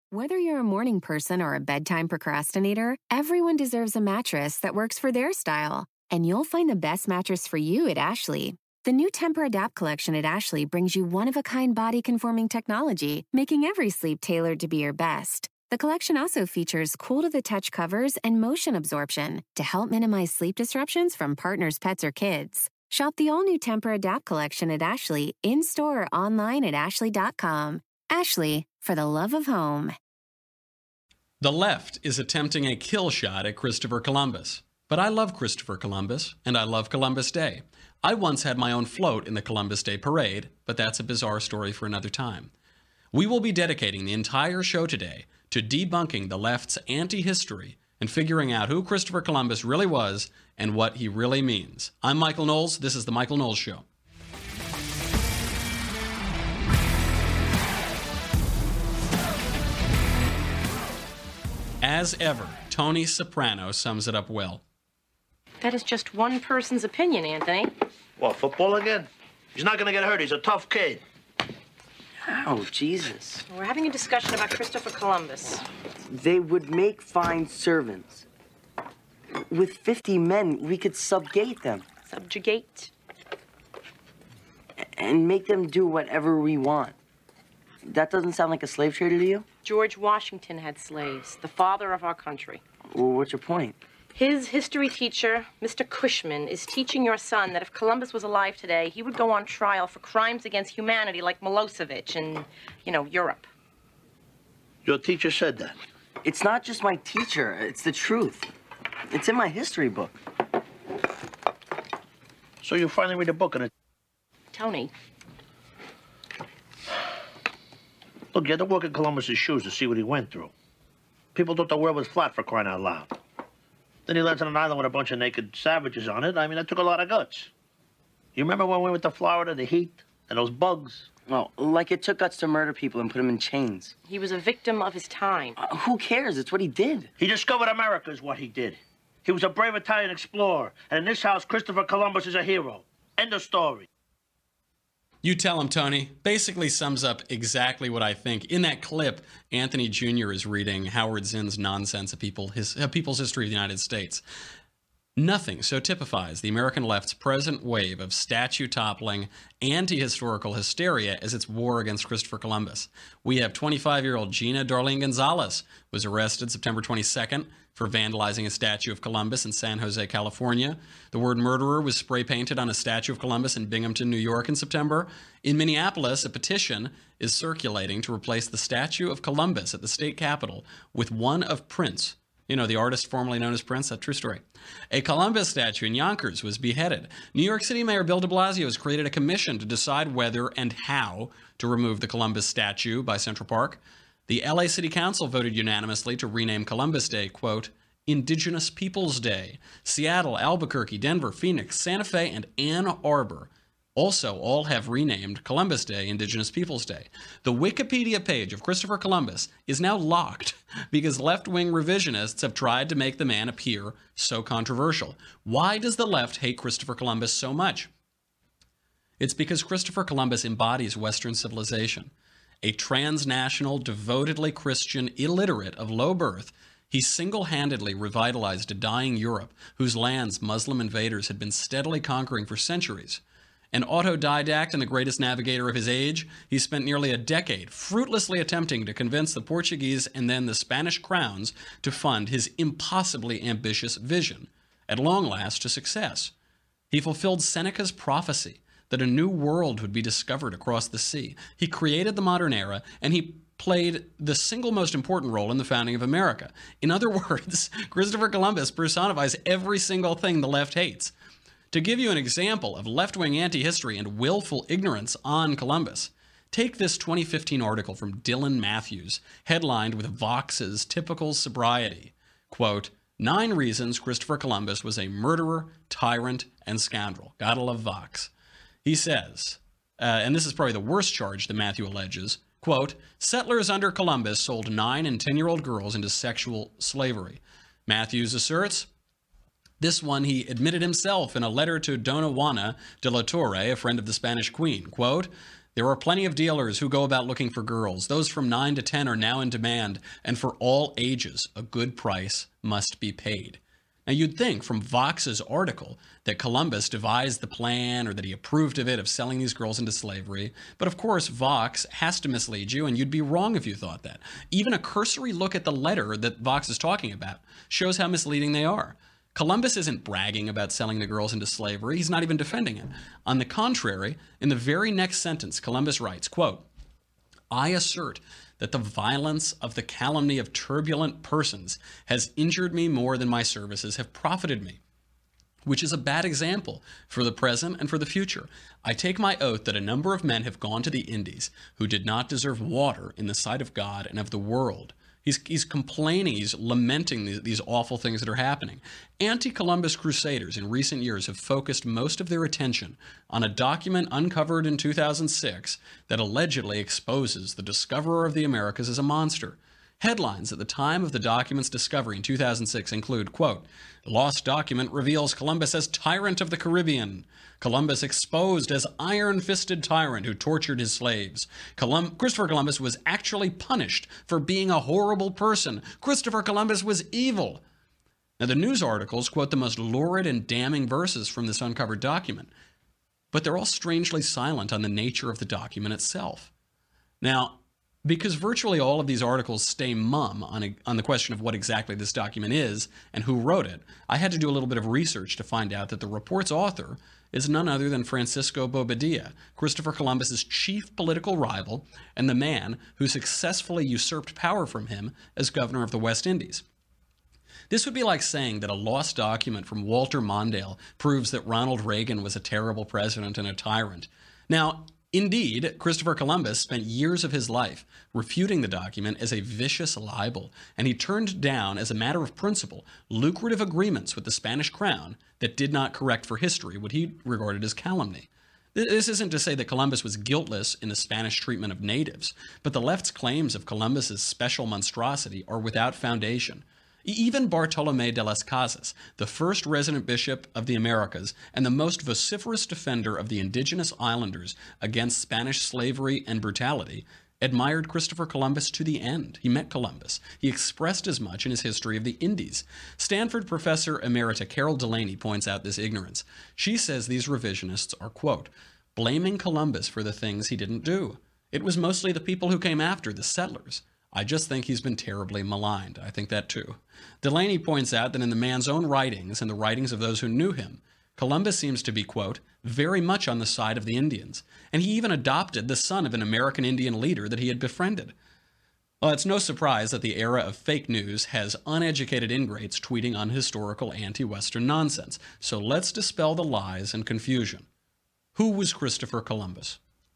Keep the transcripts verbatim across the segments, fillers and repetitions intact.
Whether you're a morning person or a bedtime procrastinator, everyone deserves a mattress that works for their style. And you'll find the best mattress for you at Ashley. The new Temper-Adapt collection at Ashley brings you one-of-a-kind body-conforming technology, making every sleep tailored to be your best. The collection also features cool-to-the-touch covers and motion absorption to help minimize sleep disruptions from partners, pets, or kids. Shop the all-new Temper-Adapt collection at Ashley, in-store or online at ashley dot com. Ashley, for the love of home. The left is attempting a kill shot at Christopher Columbus. But I love Christopher Columbus, and I love Columbus Day. I once had my own float in the Columbus Day Parade, but that's a bizarre story for another time. We will be dedicating the entire show today to debunking the left's anti-history and figuring out who Christopher Columbus really was and what he really means. I'm Michael Knowles. This is The Michael Knowles Show. As ever, Tony Soprano sums it up well. That is just one person's opinion, Anthony. What, football again? He's not going to get hurt. He's a tough kid. Oh, Jesus. We're having a discussion about Christopher Columbus. They would make fine servants. With fifty men, we could subjugate them. Subjugate? And make them do whatever we want. That doesn't sound like a slave trader to you? George Washington had slaves, the father of our country. Well, what's your point? His history teacher, Mister Cushman, is teaching your son that if Columbus was alive today, he would go on trial for crimes against humanity like Milosevic in, you know, Europe. Your teacher said that. It's not just my teacher. It's the truth. It's in my history book. So you finally read a book on it? Tony. Look, you had to walk in Columbus's shoes to see what he went through. People thought the world was flat, for crying out loud. Then he lands on an island with a bunch of naked savages on it. I mean, that took a lot of guts. You remember when we went to Florida, the heat, and those bugs? Well, like it took guts to murder people and put them in chains. He was a victim of his time. Uh, who cares? It's what he did. He discovered America is what he did. He was a brave Italian explorer. And in this house, Christopher Columbus is a hero. End of story. You tell him, Tony. Basically sums up exactly what I think. In that clip, Anthony Junior is reading Howard Zinn's Nonsense, a, people, his, a People's History of the United States. Nothing so typifies the American left's present wave of statue-toppling, anti-historical hysteria as its war against Christopher Columbus. We have twenty-five-year-old Gina Darlene Gonzalez, who was arrested September twenty-second for vandalizing a statue of Columbus in San Jose, California. The word murderer was spray-painted on a statue of Columbus in Binghamton, New York in September. In Minneapolis, a petition is circulating to replace the statue of Columbus at the state capitol with one of Prince. You know, the artist formerly known as Prince, that true story. A Columbus statue in Yonkers was beheaded. New York City Mayor Bill de Blasio has created a commission to decide whether and how to remove the Columbus statue by Central Park. The L A City Council voted unanimously to rename Columbus Day, quote, Indigenous Peoples Day. Seattle, Albuquerque, Denver, Phoenix, Santa Fe, and Ann Arbor also all have renamed Columbus Day Indigenous Peoples Day. The Wikipedia page of Christopher Columbus is now locked because left-wing revisionists have tried to make the man appear so controversial. Why does the left hate Christopher Columbus so much? It's because Christopher Columbus embodies Western civilization. A transnational, devotedly Christian illiterate of low birth, he single-handedly revitalized a dying Europe whose lands Muslim invaders had been steadily conquering for centuries. An autodidact and the greatest navigator of his age, he spent nearly a decade fruitlessly attempting to convince the Portuguese and then the Spanish crowns to fund his impossibly ambitious vision, at long last to success. He fulfilled Seneca's prophecy that a new world would be discovered across the sea. He created the modern era, and he played the single most important role in the founding of America. In other words, Christopher Columbus personifies every single thing the left hates. To give you an example of left-wing anti-history and willful ignorance on Columbus, take this twenty fifteen article from Dylan Matthews, headlined with Vox's typical sobriety. Quote, Nine reasons Christopher Columbus was a murderer, tyrant, and scoundrel. Gotta love Vox. He says, uh, and this is probably the worst charge that Matthew alleges, quote, settlers under Columbus sold nine and ten-year-old girls into sexual slavery. Matthews asserts, this one he admitted himself in a letter to Dona Juana de la Torre, a friend of the Spanish queen. Quote, There are plenty of dealers who go about looking for girls. Those from nine to ten are now in demand, and for all ages, a good price must be paid. Now, you'd think from Vox's article that Columbus devised the plan or that he approved of it, of selling these girls into slavery. But of course, Vox has to mislead you, and you'd be wrong if you thought that. Even a cursory look at the letter that Vox is talking about shows how misleading they are. Columbus isn't bragging about selling the girls into slavery. He's not even defending it. On the contrary, in the very next sentence, Columbus writes, quote, "I assert that the violence of the calumny of turbulent persons has injured me more than my services have profited me, which is a bad example for the present and for the future. I take my oath that a number of men have gone to the Indies who did not deserve water in the sight of God and of the world." He's, he's complaining, he's lamenting these, these awful things that are happening. Anti-Columbus crusaders in recent years have focused most of their attention on a document uncovered in two thousand six that allegedly exposes the discoverer of the Americas as a monster. Headlines at the time of the document's discovery in two thousand six include, quote, "Lost document reveals Columbus as tyrant of the Caribbean. Columbus exposed as iron-fisted tyrant who tortured his slaves. Colum- Christopher Columbus was actually punished for being a horrible person. Christopher Columbus was evil." Now, the news articles quote the most lurid and damning verses from this uncovered document, but they're all strangely silent on the nature of the document itself. Now, because virtually all of these articles stay mum on, a, on the question of what exactly this document is and who wrote it, I had to do a little bit of research to find out that the report's author is none other than Francisco Bobadilla, Christopher Columbus's chief political rival and the man who successfully usurped power from him as governor of the West Indies. This would be like saying that a lost document from Walter Mondale proves that Ronald Reagan was a terrible president and a tyrant. Now, indeed, Christopher Columbus spent years of his life refuting the document as a vicious libel, and he turned down, as a matter of principle, lucrative agreements with the Spanish crown that did not correct for history what he regarded as calumny. This isn't to say that Columbus was guiltless in the Spanish treatment of natives, but the left's claims of Columbus's special monstrosity are without foundation. Even Bartolomé de las Casas, the first resident bishop of the Americas and the most vociferous defender of the indigenous islanders against Spanish slavery and brutality, admired Christopher Columbus to the end. He met Columbus. He expressed as much in his History of the Indies. Stanford professor emerita Carol Delaney points out this ignorance. She says these revisionists are, quote, "blaming Columbus for the things he didn't do. It was mostly the people who came after, the settlers. I just think he's been terribly maligned." I think that too. Delaney points out that in the man's own writings and the writings of those who knew him, Columbus seems to be, quote, "very much on the side of the Indians," and he even adopted the son of an American Indian leader that he had befriended. Well, it's no surprise that the era of fake news has uneducated ingrates tweeting unhistorical anti-Western nonsense. So let's dispel the lies and confusion. Who was Christopher Columbus?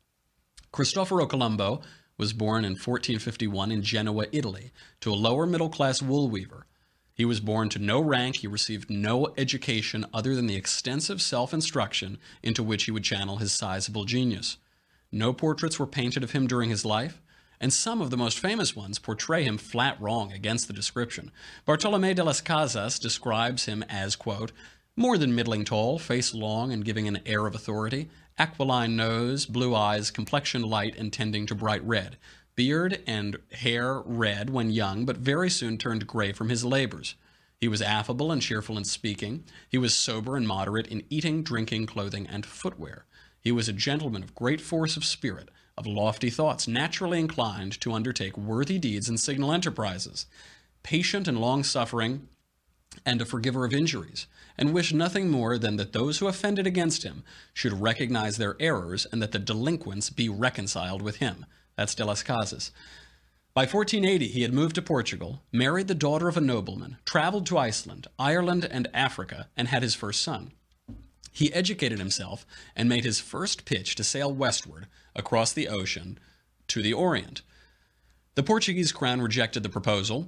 Cristoforo Colombo was born in fourteen fifty-one in Genoa, Italy, to a lower-middle-class wool weaver. He was born to no rank. He received no education other than the extensive self-instruction into which he would channel his sizable genius. No portraits were painted of him during his life, and some of the most famous ones portray him flat wrong against the description. Bartolomé de las Casas describes him as, quote, "more than middling tall, face long and giving an air of authority, aquiline nose, blue eyes, complexion light and tending to bright red, beard and hair red when young, but very soon turned gray from his labors. He was affable and cheerful in speaking. He was sober and moderate in eating, drinking, clothing, and footwear. He was a gentleman of great force of spirit, of lofty thoughts, naturally inclined to undertake worthy deeds and signal enterprises, patient and long-suffering, and a forgiver of injuries, and wished nothing more than that those who offended against him should recognize their errors and that the delinquents be reconciled with him." That's de las Casas. By fourteen eighty, he had moved to Portugal, married the daughter of a nobleman, traveled to Iceland, Ireland, and Africa, and had his first son. He educated himself and made his first pitch to sail westward across the ocean to the Orient. The Portuguese crown rejected the proposal,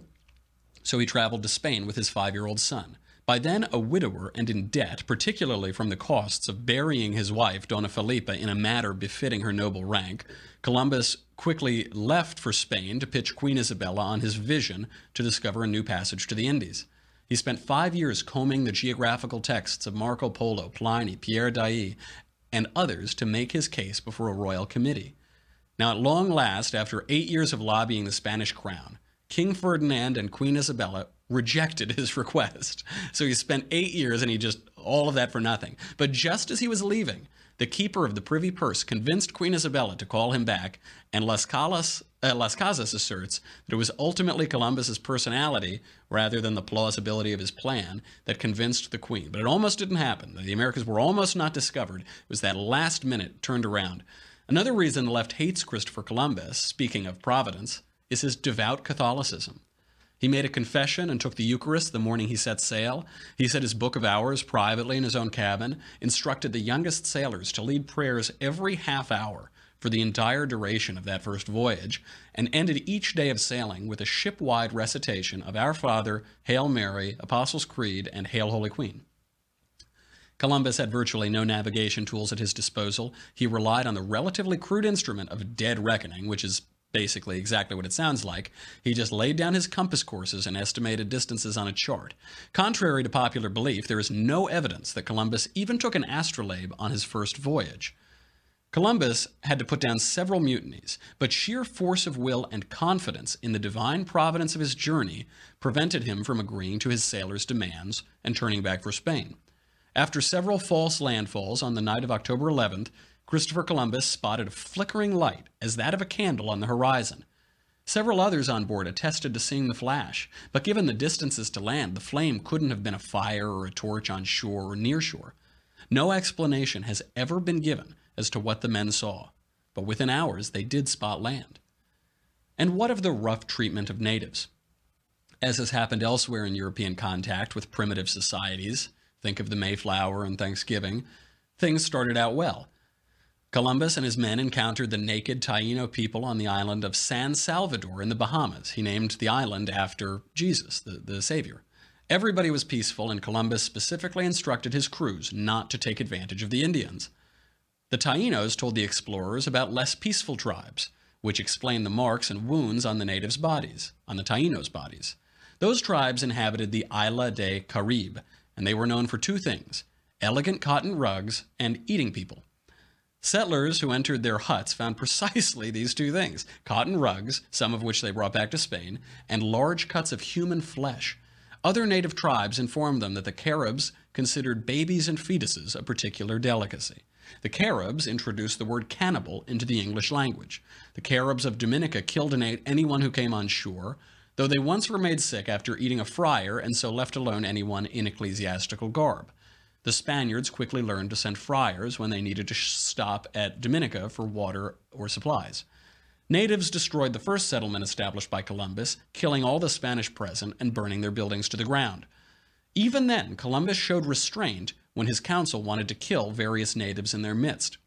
so he traveled to Spain with his five-year-old son. By then a widower and in debt, particularly from the costs of burying his wife, Dona Felipa, in a manner befitting her noble rank, Columbus quickly left for Spain to pitch Queen Isabella on his vision to discover a new passage to the Indies. He spent five years combing the geographical texts of Marco Polo, Pliny, Pierre Dailly, and others to make his case before a royal committee. Now, at long last, after eight years of lobbying the Spanish crown, King Ferdinand and Queen Isabella rejected his request. So he spent eight years and he just, all of that for nothing. But just as he was leaving, the keeper of the privy purse convinced Queen Isabella to call him back, and Las Casas, uh, Las Casas asserts that it was ultimately Columbus's personality rather than the plausibility of his plan that convinced the Queen. But it almost didn't happen. The Americas were almost not discovered. It was that last minute turned around. Another reason the left hates Christopher Columbus, speaking of Providence, is his devout Catholicism. He made a confession and took the Eucharist the morning he set sail. He said his Book of Hours privately in his own cabin, instructed the youngest sailors to lead prayers every half hour for the entire duration of that first voyage, and ended each day of sailing with a ship-wide recitation of Our Father, Hail Mary, Apostles' Creed, and Hail Holy Queen. Columbus had virtually no navigation tools at his disposal. He relied on the relatively crude instrument of dead reckoning, which is basically exactly what it sounds like. He just laid down his compass courses and estimated distances on a chart. Contrary to popular belief, there is no evidence that Columbus even took an astrolabe on his first voyage. Columbus had to put down several mutinies, but sheer force of will and confidence in the divine providence of his journey prevented him from agreeing to his sailors' demands and turning back for Spain. After several false landfalls on the night of October eleventh, Christopher Columbus spotted a flickering light as that of a candle on the horizon. Several others on board attested to seeing the flash, but given the distances to land, the flame couldn't have been a fire or a torch on shore or near shore. No explanation has ever been given as to what the men saw, but within hours they did spot land. And what of the rough treatment of natives? As has happened elsewhere in European contact with primitive societies, think of the Mayflower and Thanksgiving, things started out well. Columbus and his men encountered the naked Taino people on the island of San Salvador in the Bahamas. He named the island after Jesus, the, the Savior. Everybody was peaceful, and Columbus specifically instructed his crews not to take advantage of the Indians. The Tainos told the explorers about less peaceful tribes, which explained the marks and wounds on the natives' bodies, on the Tainos' bodies. Those tribes inhabited the Isla de Caribe, and they were known for two things: elegant cotton rugs and eating people. Settlers who entered their huts found precisely these two things: cotton rugs, some of which they brought back to Spain, and large cuts of human flesh. Other native tribes informed them that the Caribs considered babies and fetuses a particular delicacy. The Caribs introduced the word cannibal into the English language. The Caribs of Dominica killed and ate anyone who came on shore, though they once were made sick after eating a friar and so left alone anyone in ecclesiastical garb. The Spaniards quickly learned to send friars when they needed to stop at Dominica for water or supplies. Natives destroyed the first settlement established by Columbus, killing all the Spanish present and burning their buildings to the ground. Even then, Columbus showed restraint when his council wanted to kill various natives in their midst.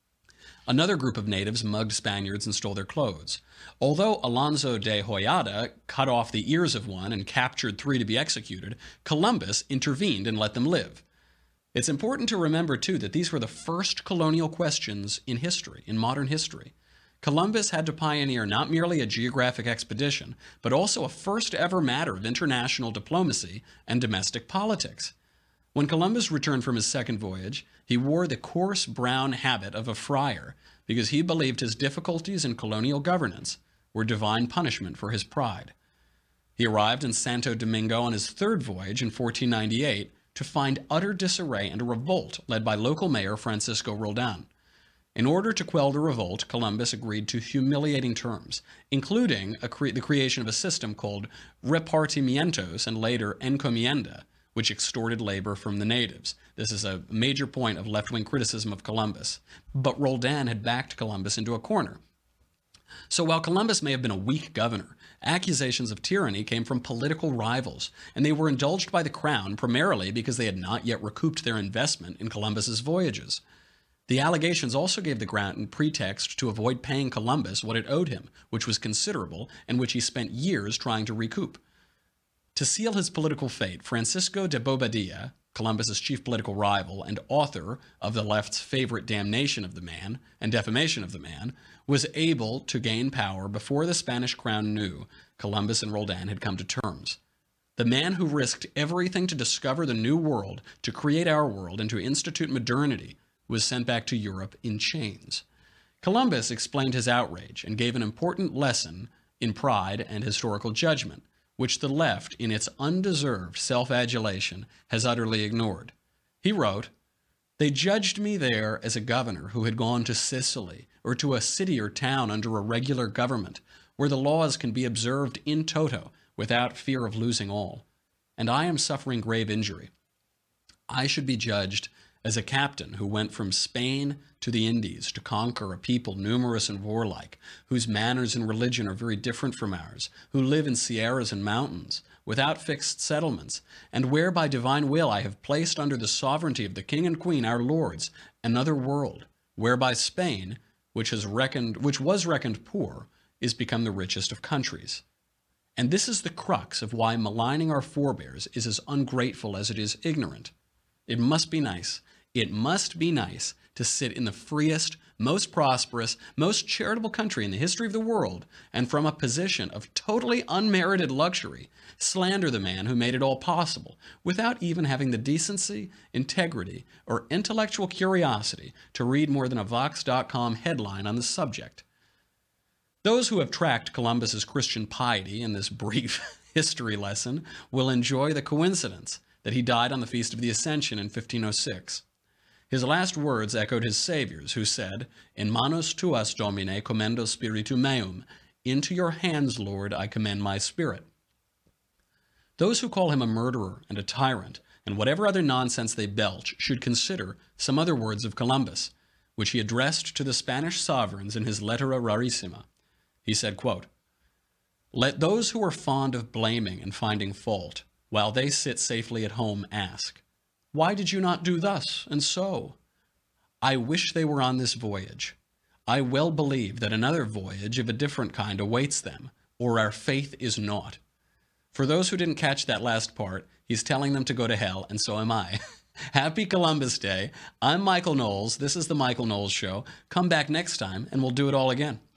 Another group of natives mugged Spaniards and stole their clothes. Although Alonso de Hoyada cut off the ears of one and captured three to be executed, Columbus intervened and let them live. It's important to remember, too, that these were the first colonial questions in history, in modern history. Columbus had to pioneer not merely a geographic expedition, but also a first-ever matter of international diplomacy and domestic politics. When Columbus returned from his second voyage, he wore the coarse brown habit of a friar because he believed his difficulties in colonial governance were divine punishment for his pride. He arrived in Santo Domingo on his third voyage in fourteen ninety-eight to find utter disarray and a revolt led by local mayor Francisco Roldan. In order to quell the revolt, Columbus agreed to humiliating terms, including a cre- the creation of a system called repartimientos and later encomienda, which extorted labor from the natives. This is a major point of left-wing criticism of Columbus. But Roldan had backed Columbus into a corner. So while Columbus may have been a weak governor, accusations of tyranny came from political rivals, and they were indulged by the crown primarily because they had not yet recouped their investment in Columbus's voyages. The allegations also gave the crown pretext to avoid paying Columbus what it owed him, which was considerable, and which he spent years trying to recoup. To seal his political fate, Francisco de Bobadilla, Columbus's chief political rival and author of the left's favorite damnation of the man and defamation of the man, was able to gain power before the Spanish crown knew Columbus and Roldan had come to terms. The man who risked everything to discover the new world, to create our world, and to institute modernity, was sent back to Europe in chains. Columbus explained his outrage and gave an important lesson in pride and historical judgment, which the left, in its undeserved self-adulation, has utterly ignored. He wrote, "They judged me there as a governor who had gone to Sicily or to a city or town under a regular government, where the laws can be observed in toto without fear of losing all. And I am suffering grave injury. I should be judged as a captain who went from Spain to the Indies to conquer a people numerous and warlike, whose manners and religion are very different from ours, who live in sierras and mountains, without fixed settlements, and where by divine will I have placed under the sovereignty of the king and queen, our lords, another world, whereby Spain, which has reckoned, which was reckoned poor, is become the richest of countries. And this is the crux of why maligning our forebears is as ungrateful as it is ignorant. It must be nice. It must be nice to sit in the freest, most prosperous, most charitable country in the history of the world, and from a position of totally unmerited luxury, slander the man who made it all possible, without even having the decency, integrity, or intellectual curiosity to read more than a Vox dot com headline on the subject. Those who have tracked Columbus's Christian piety in this brief history lesson will enjoy the coincidence that he died on the Feast of the Ascension in fifteen oh six. His last words echoed his Savior's, who said, "In manos tuas, Domine, commendo spiritum meum." Into your hands, Lord, I commend my spirit. Those who call him a murderer and a tyrant, and whatever other nonsense they belch, should consider some other words of Columbus, which he addressed to the Spanish sovereigns in his Lettera Rarissima. He said, quote, "Let those who are fond of blaming and finding fault, while they sit safely at home, ask, why did you not do thus and so? I wish they were on this voyage. I well believe that another voyage of a different kind awaits them, or our faith is naught." For those who didn't catch that last part, he's telling them to go to hell, and so am I. Happy Columbus Day. I'm Michael Knowles. This is The Michael Knowles Show. Come back next time, and we'll do it all again.